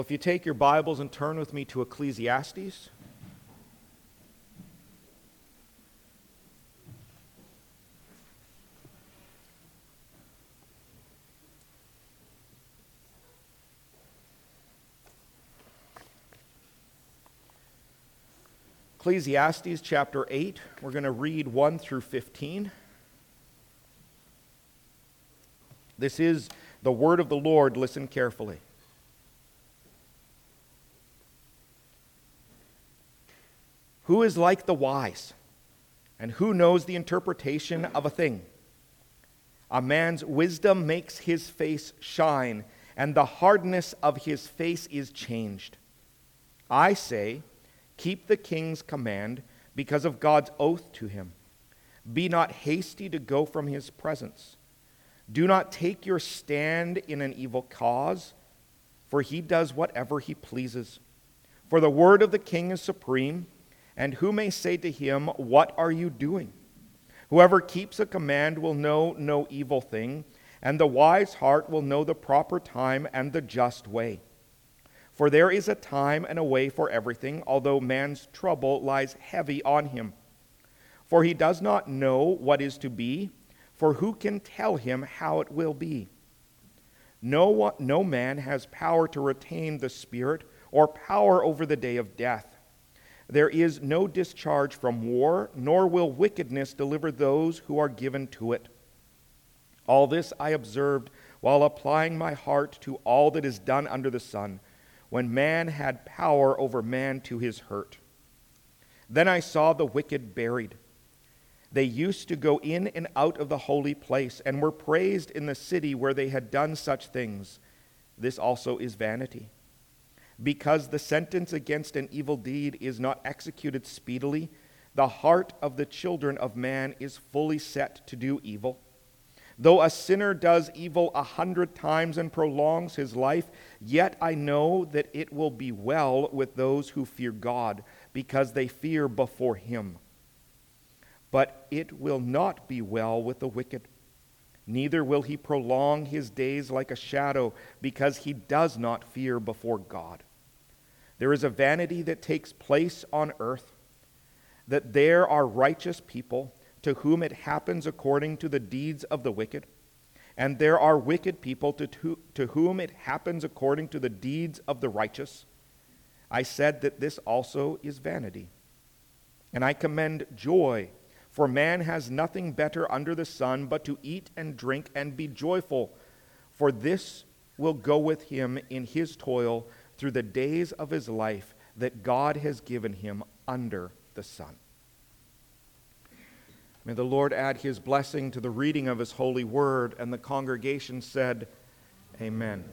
If you take your Bibles and turn with me to Ecclesiastes. Ecclesiastes chapter 8, we're going to read 1 through 15. This is the word of the Lord. Listen carefully. Who is like the wise, and who knows the interpretation of a thing? A man's wisdom makes his face shine, and the hardness of his face is changed. I say, keep the king's command because of God's oath to him. Be not hasty to go from his presence. Do not take your stand in an evil cause, for he does whatever he pleases. For the word of the king is supreme, and who may say to him, what are you doing? Whoever keeps a command will know no evil thing, and the wise heart will know the proper time and the just way. For there is a time and a way for everything, although man's trouble lies heavy on him. For he does not know what is to be, for who can tell him how it will be? No man has power to retain the spirit or power over the day of death. There is no discharge from war, nor will wickedness deliver those who are given to it. All this I observed while applying my heart to all that is done under the sun, when man had power over man to his hurt. Then I saw the wicked buried. They used to go in and out of the holy place, and were praised in the city where they had done such things. This also is vanity. Because the sentence against an evil deed is not executed speedily, the heart of the children of man is fully set to do evil. Though a sinner does evil 100 times and prolongs his life, yet I know that it will be well with those who fear God, because they fear before him. But it will not be well with the wicked. Neither will he prolong his days like a shadow, because he does not fear before God. There is a vanity that takes place on earth, that there are righteous people to whom it happens according to the deeds of the wicked, and there are wicked people to whom it happens according to the deeds of the righteous. I said that this also is vanity. And I commend joy, for man has nothing better under the sun but to eat and drink and be joyful, for this will go with him in his toil through the days of his life that God has given him under the sun. May the Lord add his blessing to the reading of his holy word. And the congregation said, Amen.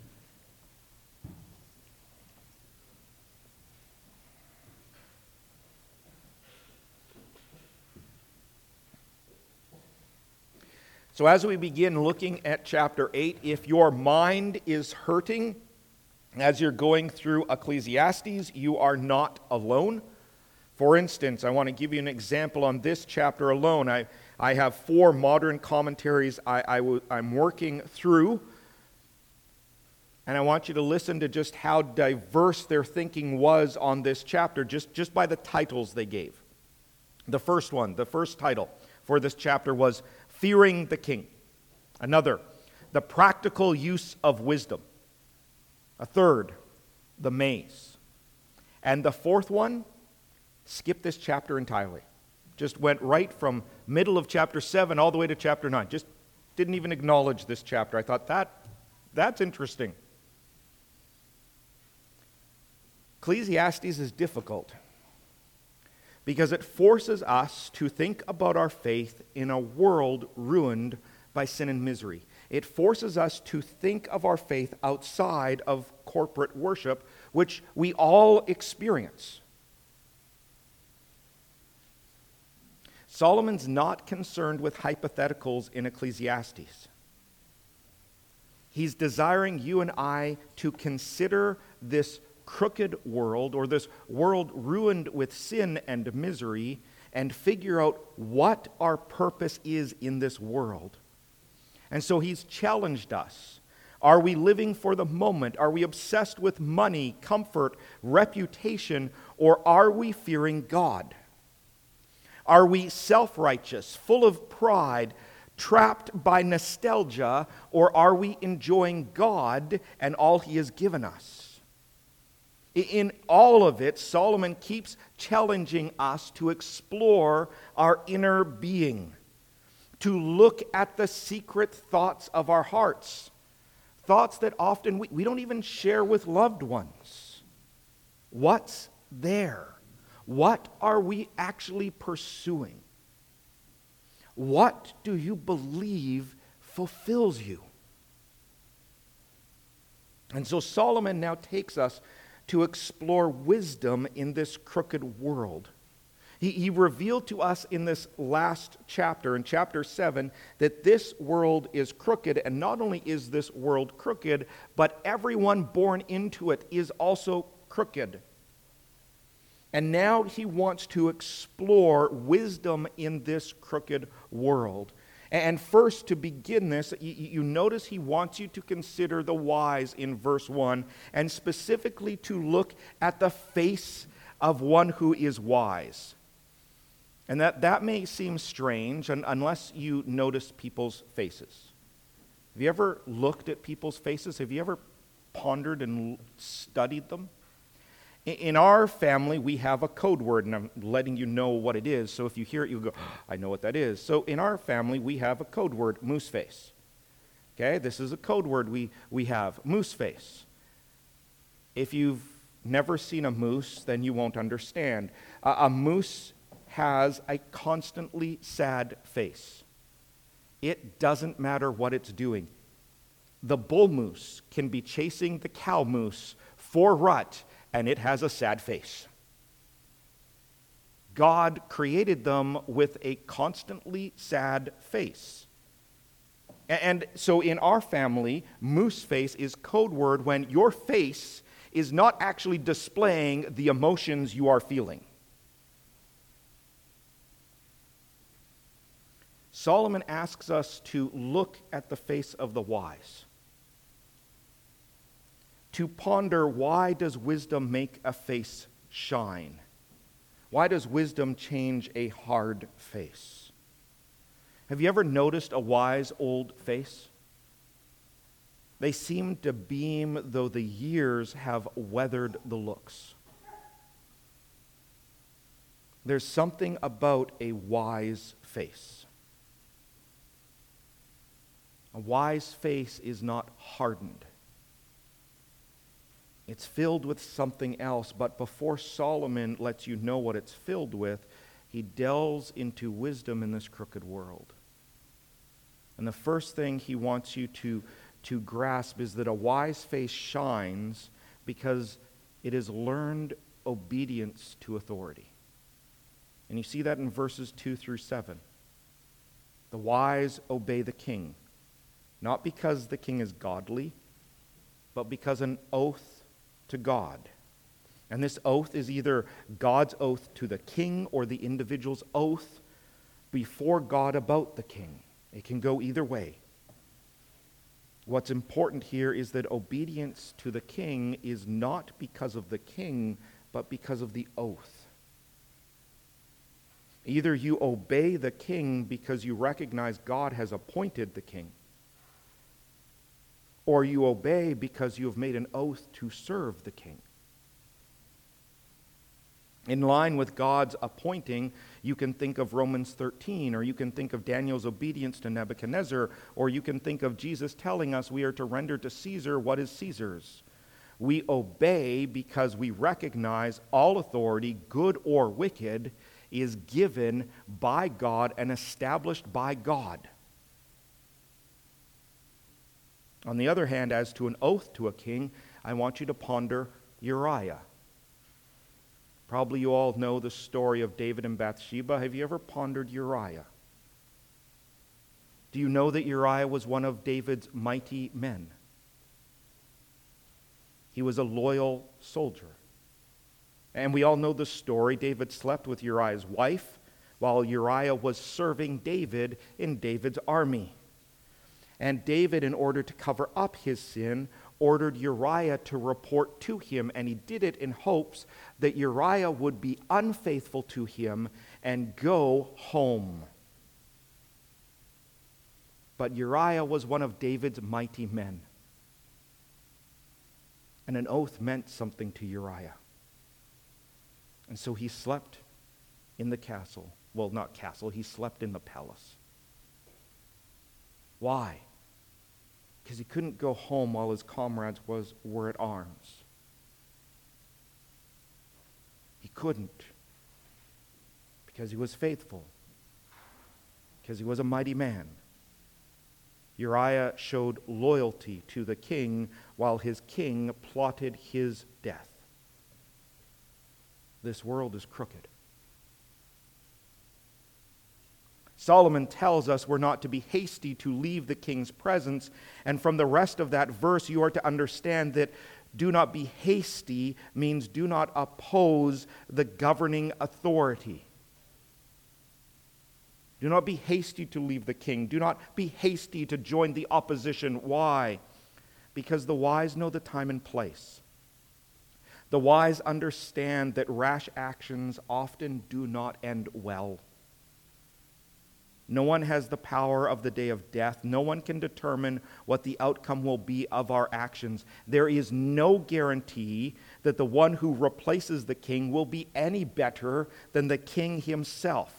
So as we begin looking at chapter 8, if your mind is hurting as you're going through Ecclesiastes, you are not alone. For instance, I want to give you an example on this chapter alone. I have 4 modern commentaries I'm working through, and I want you to listen to just how diverse their thinking was on this chapter, just by the titles they gave. The first title for this chapter was Fearing the King. Another, The Practical Use of Wisdom. A third, The Maze. And the fourth one, skip this chapter entirely. Just went right from middle of chapter 7 all the way to chapter 9. Just didn't even acknowledge this chapter. I thought that's interesting. Ecclesiastes is difficult because it forces us to think about our faith in a world ruined by sin and misery. It forces us to think of our faith outside of corporate worship, which we all experience. Solomon's not concerned with hypotheticals in Ecclesiastes. He's desiring you and I to consider this crooked world, or this world ruined with sin and misery, and figure out what our purpose is in this world. And so he's challenged us Are we living for the moment? Are we obsessed with money, comfort, reputation, or are we fearing God? Are we self-righteous, full of pride, trapped by nostalgia, or are we enjoying God and all He has given us? In all of it, Solomon keeps challenging us to explore our inner being, to look at the secret thoughts of our hearts, thoughts that often we don't even share with loved ones. What's there? What are we actually pursuing? What do you believe fulfills you? And so Solomon now takes us to explore wisdom in this crooked world. He revealed to us in this last chapter, in chapter 7, that this world is crooked, and not only is this world crooked, but everyone born into it is also crooked. And now he wants to explore wisdom in this crooked world. And first, to begin this, you notice he wants you to consider the wise in verse 1, and specifically to look at the face of one who is wise. And that may seem strange unless you notice people's faces. Have you ever looked at people's faces? Have you ever pondered and studied them? In our family, we have a code word, and I'm letting you know what it is. So if you hear it, you'll go, I know what that is. So in our family, we have a code word, moose face. Okay, this is a code word we have, moose face. If you've never seen a moose, then you won't understand. A moose has a constantly sad face. It doesn't matter what it's doing. The bull moose can be chasing the cow moose for rut, and it has a sad face. God created them with a constantly sad face. And so in our family, moose face is code word when your face is not actually displaying the emotions you are feeling. Solomon asks us to look at the face of the wise, to ponder, why does wisdom make a face shine? Why does wisdom change a hard face? Have you ever noticed a wise old face? They seem to beam, though the years have weathered the looks. There's something about a wise face. A wise face is not hardened. It's filled with something else, but before Solomon lets you know what it's filled with, he delves into wisdom in this crooked world. And the first thing he wants you to grasp is that a wise face shines because it is learned obedience to authority. And you see that in verses 2 through 7. The wise obey the king, not because the king is godly, but because an oath to God. And this oath is either God's oath to the king or the individual's oath before God about the king. It can go either way. What's important here is that obedience to the king is not because of the king, but because of the oath. Either you obey the king because you recognize God has appointed the king, or you obey because you have made an oath to serve the king. In line with God's appointing, you can think of Romans 13, or you can think of Daniel's obedience to Nebuchadnezzar, or you can think of Jesus telling us we are to render to Caesar what is Caesar's. We obey because we recognize all authority, good or wicked, is given by God and established by God. On the other hand, as to an oath to a king, I want you to ponder Uriah. Probably you all know the story of David and Bathsheba. Have you ever pondered Uriah? Do you know that Uriah was one of David's mighty men? He was a loyal soldier. And we all know the story. David slept with Uriah's wife while Uriah was serving David in David's army. And David, in order to cover up his sin, ordered Uriah to report to him, and he did it in hopes that Uriah would be unfaithful to him and go home. But Uriah was one of David's mighty men, and an oath meant something to Uriah. And so he slept in the castle. Well, not castle, he slept in the palace. Why? Because he couldn't go home while his comrades were at arms. He couldn't. Because he was faithful. Because he was a mighty man. Uriah showed loyalty to the king while his king plotted his death. This world is crooked. Solomon tells us we're not to be hasty to leave the king's presence. And from the rest of that verse, you are to understand that do not be hasty means do not oppose the governing authority. Do not be hasty to leave the king. Do not be hasty to join the opposition. Why? Because the wise know the time and place. The wise understand that rash actions often do not end well. No one has the power of the day of death. No one can determine what the outcome will be of our actions. There is no guarantee that the one who replaces the king will be any better than the king himself.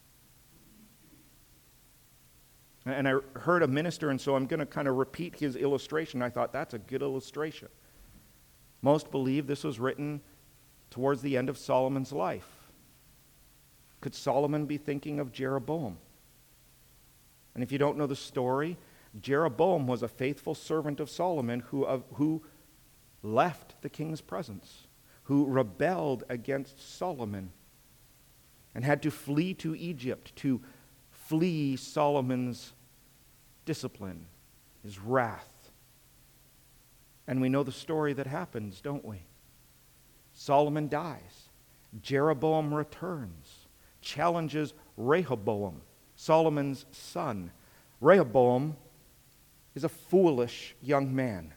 And I heard a minister, and so I'm going to kind of repeat his illustration. I thought, that's a good illustration. Most believe this was written towards the end of Solomon's life. Could Solomon be thinking of Jeroboam? And if you don't know the story, Jeroboam was a faithful servant of Solomon who left the king's presence, who rebelled against Solomon and had to flee to Egypt to flee Solomon's discipline, his wrath. And we know the story that happens, don't we? Solomon dies. Jeroboam returns, challenges Rehoboam, Solomon's son. Rehoboam is a foolish young man.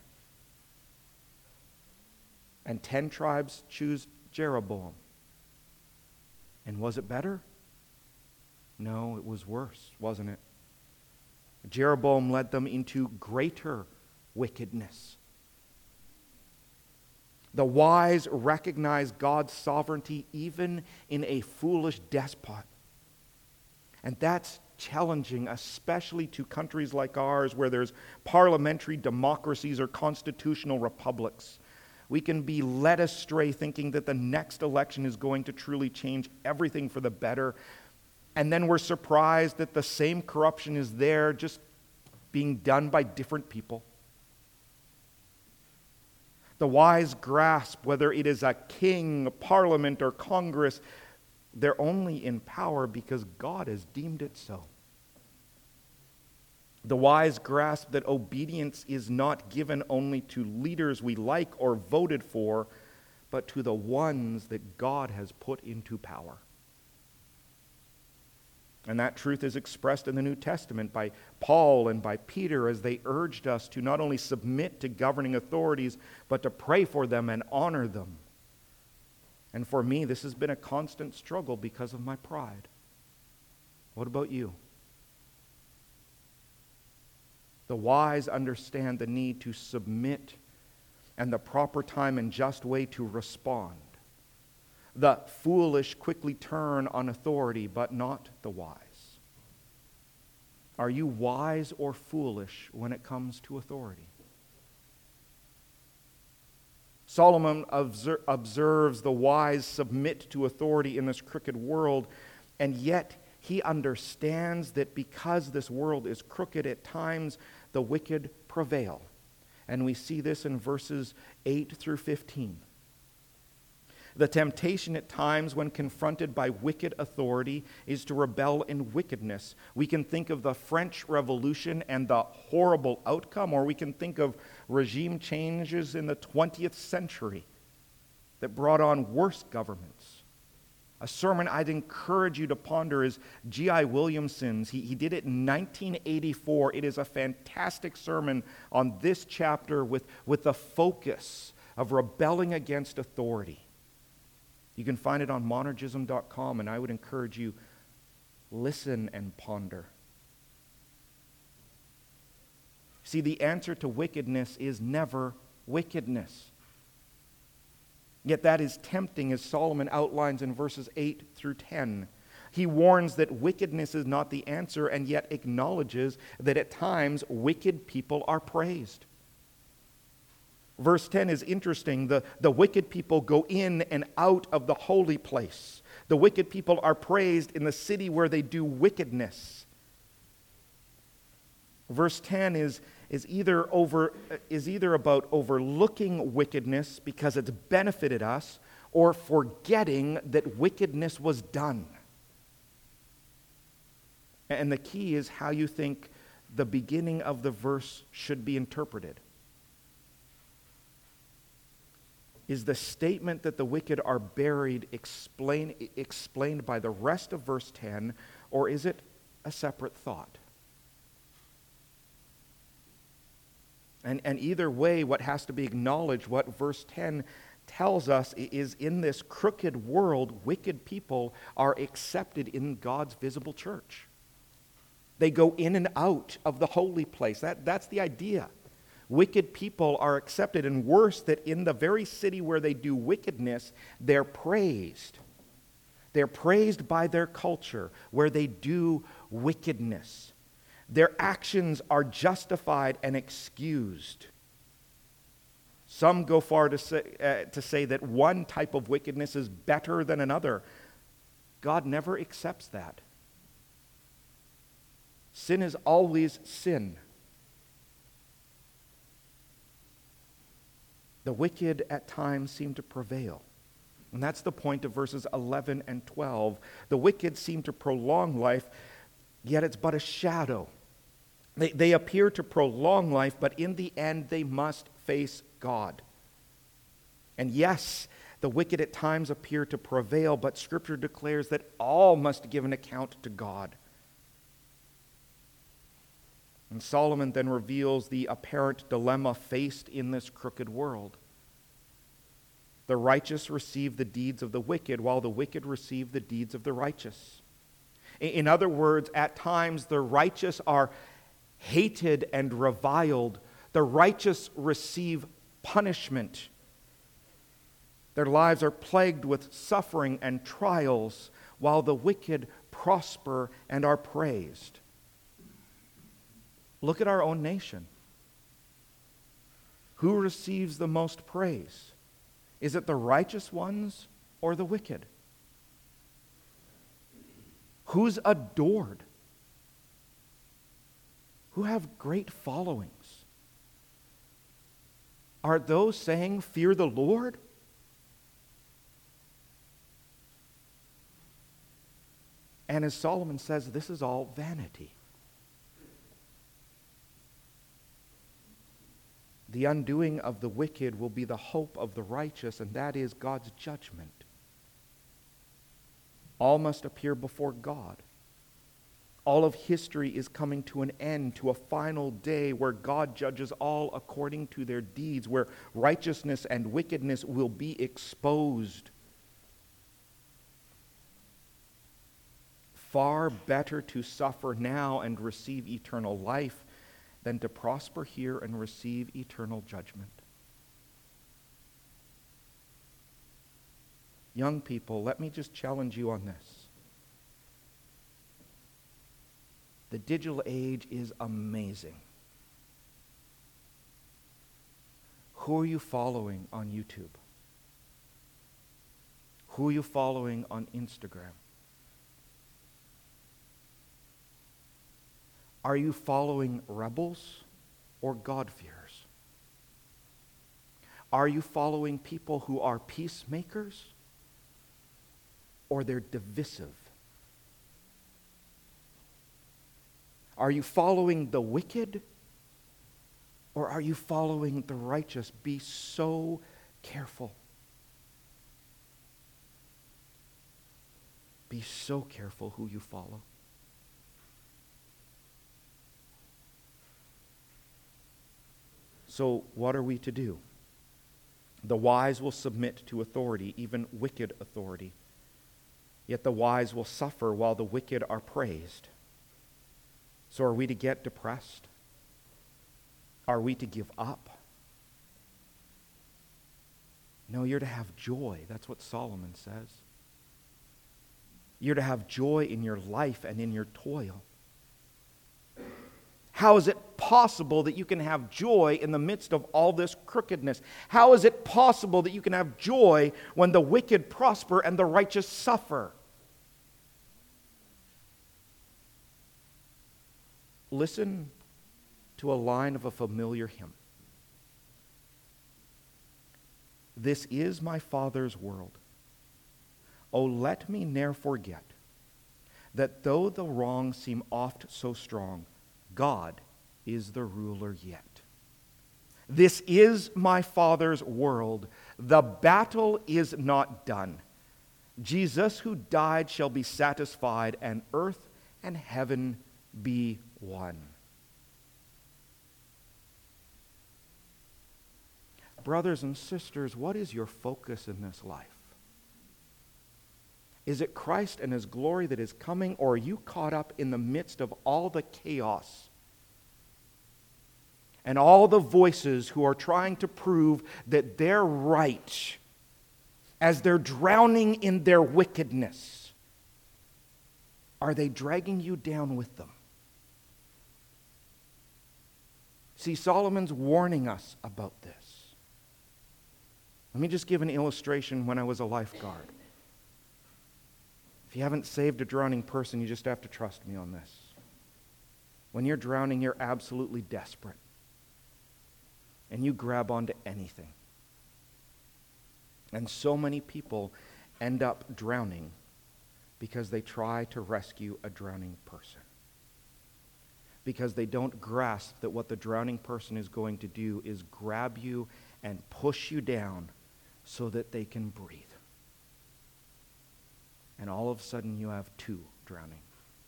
And 10 tribes choose Jeroboam. And was it better? No, it was worse, wasn't it? Jeroboam led them into greater wickedness. The wise recognize God's sovereignty even in a foolish despot. And that's challenging, especially to countries like ours where there's parliamentary democracies or constitutional republics. We can be led astray thinking that the next election is going to truly change everything for the better. And then we're surprised that the same corruption is there, just being done by different people. The wise grasp, whether it is a king, a parliament, or Congress, they're only in power because God has deemed it so. The wise grasp that obedience is not given only to leaders we like or voted for, but to the ones that God has put into power. And that truth is expressed in the New Testament by Paul and by Peter as they urged us to not only submit to governing authorities, but to pray for them and honor them. And for me, this has been a constant struggle because of my pride. What about you? The wise understand the need to submit and the proper time and just way to respond. The foolish quickly turn on authority, but not the wise. Are you wise or foolish when it comes to authority? Solomon observes the wise submit to authority in this crooked world, and yet he understands that because this world is crooked at times, the wicked prevail. And we see this in verses 8 through 15. The temptation at times when confronted by wicked authority is to rebel in wickedness. We can think of the French Revolution and the horrible outcome, or we can think of regime changes in the 20th century that brought on worse governments. A sermon I'd encourage you to ponder is G.I. Williamson's. He did it in 1984. It is a fantastic sermon on this chapter with the focus of rebelling against authority. You can find it on monergism.com, and I would encourage you, listen and ponder. See, the answer to wickedness is never wickedness. Yet that is tempting, as Solomon outlines in verses 8 through 10. He warns that wickedness is not the answer, and yet acknowledges that at times wicked people are praised. Verse 10 is interesting. The wicked people go in and out of the holy place. The wicked people are praised in the city where they do wickedness. Verse 10 is either about overlooking wickedness because it's benefited us, or forgetting that wickedness was done. And the key is how you think the beginning of the verse should be interpreted. Is the statement that the wicked are buried explained by the rest of verse 10, or is it a separate thought? And either way, what has to be acknowledged, what verse 10 tells us, is in this crooked world, wicked people are accepted in God's visible church. They go in and out of the holy place. That's the idea. Wicked people are accepted, and worse, that in the very city where they do wickedness, they're praised. They're praised by their culture, where they do wickedness. Their actions are justified and excused. Some go far to say that one type of wickedness is better than another. God never accepts that. Sin is always sin. The wicked at times seem to prevail. And that's the point of verses 11 and 12. The wicked seem to prolong life, yet it's but a shadow. They appear to prolong life, but in the end they must face God. And yes, the wicked at times appear to prevail, but Scripture declares that all must give an account to God. And Solomon then reveals the apparent dilemma faced in this crooked world. The righteous receive the deeds of the wicked, while the wicked receive the deeds of the righteous. In other words, at times the righteous are hated and reviled. The righteous receive punishment. Their lives are plagued with suffering and trials, while the wicked prosper and are praised. Look at our own nation. Who receives the most praise? Is it the righteous ones or the wicked? Who's adored? Who have great followings? Are those saying, "Fear the Lord"? And as Solomon says, this is all vanity. The undoing of the wicked will be the hope of the righteous, and that is God's judgment. All must appear before God. All of history is coming to an end, to a final day where God judges all according to their deeds, where righteousness and wickedness will be exposed. Far better to suffer now and receive eternal life than to prosper here and receive eternal judgment. Young people, let me just challenge you on this. The digital age is amazing. Who are you following on YouTube? Who are you following on Instagram? Are you following rebels or God-fearers? Are you following people who are peacemakers or they're divisive? Are you following the wicked or are you following the righteous? Be so careful. Be so careful who you follow. So what are we to do? The wise will submit to authority, even wicked authority. Yet the wise will suffer while the wicked are praised. So are we to get depressed? Are we to give up? No, you're to have joy. That's what Solomon says. You're to have joy in your life and in your toil. How is it possible that you can have joy in the midst of all this crookedness? How is it possible that you can have joy when the wicked prosper and the righteous suffer? Listen to a line of a familiar hymn. This is my Father's world. Oh, let me ne'er forget that though the wrong seem oft so strong, God is the ruler yet. This is my Father's world. The battle is not done. Jesus who died shall be satisfied, and earth and heaven be one. Brothers and sisters, what is your focus in this life? Is it Christ and His glory that is coming, or are you caught up in the midst of all the chaos and all the voices who are trying to prove that they're right as they're drowning in their wickedness? Are they dragging you down with them? See, Solomon's warning us about this. Let me just give an illustration when I was a lifeguard. If you haven't saved a drowning person, you just have to trust me on this. When you're drowning, you're absolutely desperate. And you grab onto anything. And so many people end up drowning because they try to rescue a drowning person. Because they don't grasp that what the drowning person is going to do is grab you and push you down so that they can breathe. And all of a sudden you have two drowning.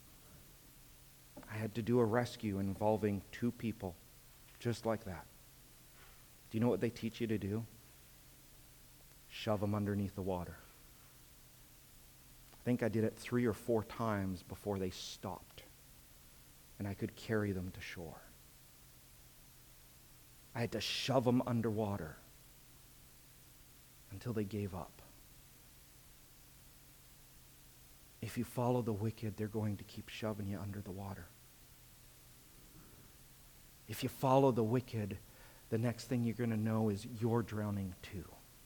I had to do a rescue involving two people just like that. Do you know what they teach you to do? Shove them underneath the water. I think I did it 3 or 4 times before they stopped and I could carry them to shore. I had to shove them underwater until they gave up. If you follow the wicked, they're going to keep shoving you under the water. If you follow the wicked, the next thing you're going to know is you're drowning too.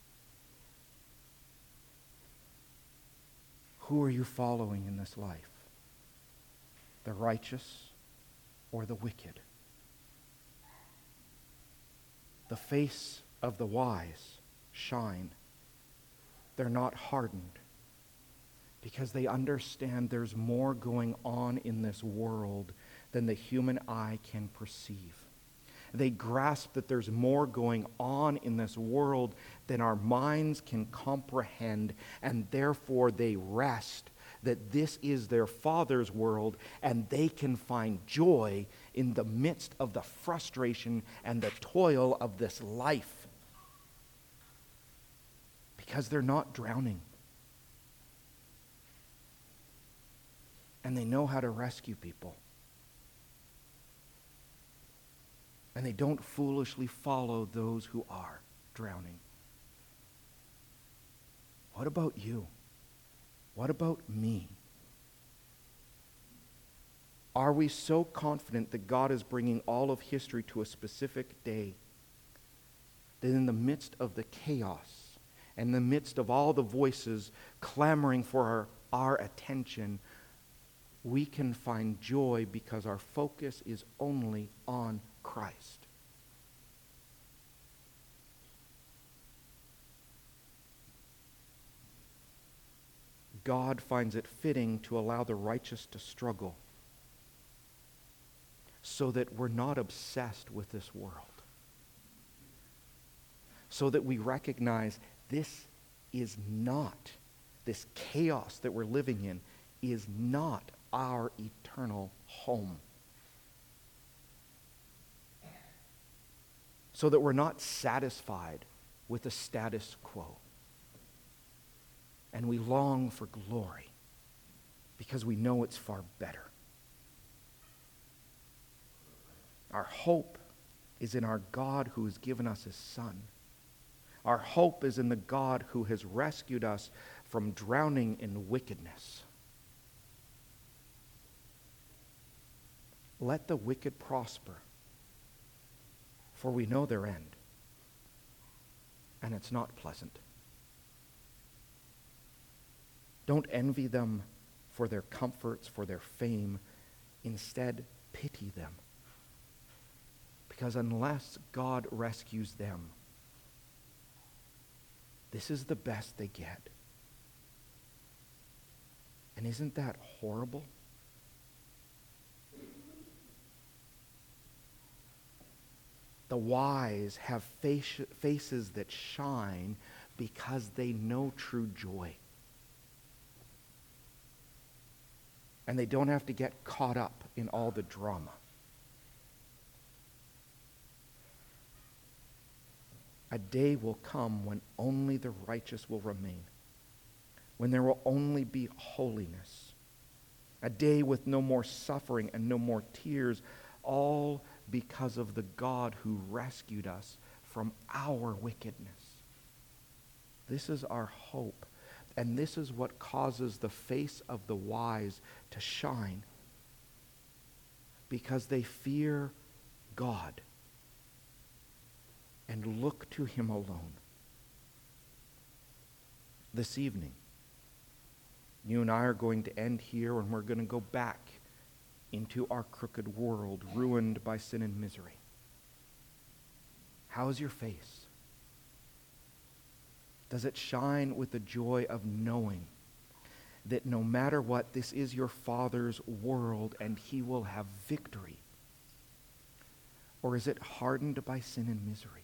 Who are you following in this life? The righteous or the wicked? The face of the wise shine. They're not hardened because they understand there's more going on in this world than the human eye can perceive. They grasp that there's more going on in this world than our minds can comprehend, and therefore they rest that this is their Father's world, and they can find joy in the midst of the frustration and the toil of this life. Because they're not drowning. And they know how to rescue people. And they don't foolishly follow those who are drowning. What about you? What about me? Are we so confident that God is bringing all of history to a specific day that in the midst of the chaos and in the midst of all the voices clamoring for our attention, we can find joy because our focus is only on Christ? God finds it fitting to allow the righteous to struggle so that we're not obsessed with this world. So that we recognize this is not this chaos that we're living in, is not our eternal home. So that we're not satisfied with the status quo. And we long for glory because we know it's far better. Our hope is in our God who has given us his Son. Our hope is in the God who has rescued us from drowning in wickedness. Let the wicked prosper, for we know their end, and it's not pleasant. Don't envy them for their comforts, for their fame. Instead, pity them. Because unless God rescues them, this is the best they get. And isn't that horrible? The wise have faces that shine because they know true joy. And they don't have to get caught up in all the drama. A day will come when only the righteous will remain, when there will only be holiness. A day with no more suffering and no more tears, all because of the God who rescued us from our wickedness. This is our hope, and this is what causes the face of the wise to shine, because they fear God and look to him alone. This evening, you and I are going to end here, and we're going to go back into our crooked world, ruined by sin and misery. How is your face? Does it shine with the joy of knowing that no matter what, this is your Father's world and he will have victory? Or is it hardened by sin and misery?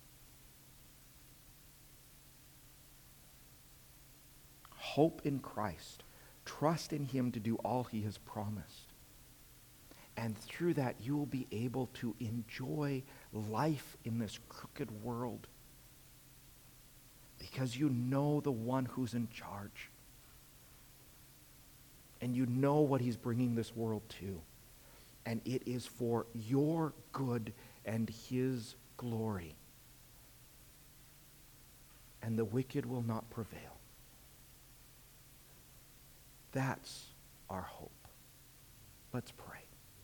Hope in Christ. Trust in him to do all he has promised. And through that, you will be able to enjoy life in this crooked world because you know the one who's in charge. And you know what he's bringing this world to. And it is for your good and his glory. And the wicked will not prevail. That's our hope. Let's pray.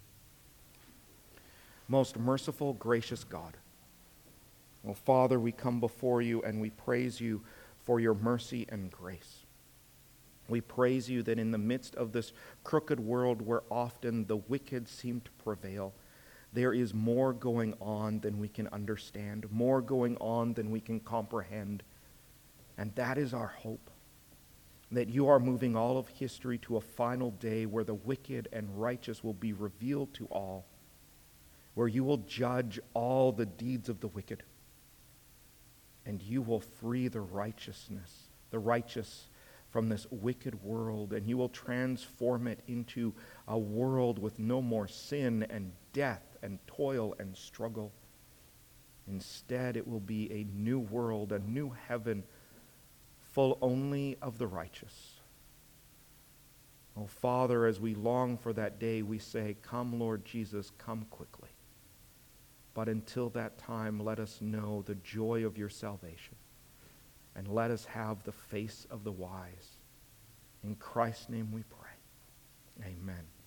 Most merciful, gracious God, oh Father, we come before you and we praise you for your mercy and grace. We praise you that in the midst of this crooked world where often the wicked seem to prevail, there is more going on than we can understand, more going on than we can comprehend. And that is our hope, that you are moving all of history to a final day where the wicked and righteous will be revealed to all, where you will judge all the deeds of the wicked, and you will free the righteous from this wicked world, and you will transform it into a world with no more sin and death and toil and struggle. Instead, it will be a new world, a new heaven, full only of the righteous. Oh, Father, as we long for that day, we say, come, Lord Jesus, come quickly. But until that time, let us know the joy of your salvation. And let us have the face of the wise. In Christ's name we pray. Amen.